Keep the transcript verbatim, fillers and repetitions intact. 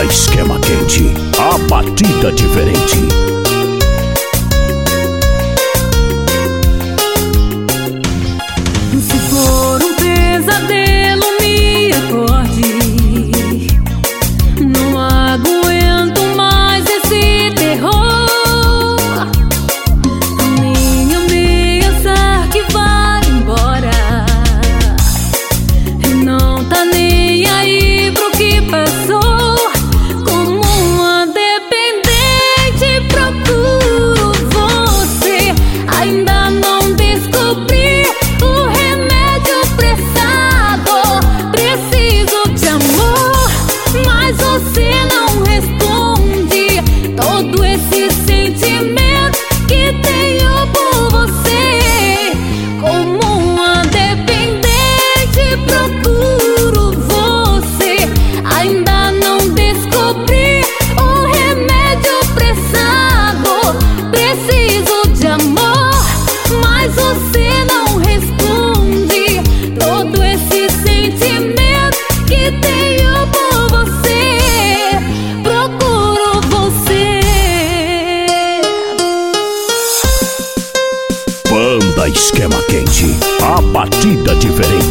Esquema Quente, a batida diferente. Se for um pesadelo, me acorde. Não aguento mais esse terror. Nem ameaçar que vai embora. Não tá nem aí pro que passou. Como uma dependente procuro você. Ainda não descobri o remédio pressado. Preciso de amor, mas você não responde. Todo esse sentimento que tenho por você. Como uma dependente procuro você. Ainda não descobri o remédio pressado. Preciso de amor, mas você não responde. Todo esse sentimento que tenho por você. Procuro você. Banda Esquema Quente, a batida diferente.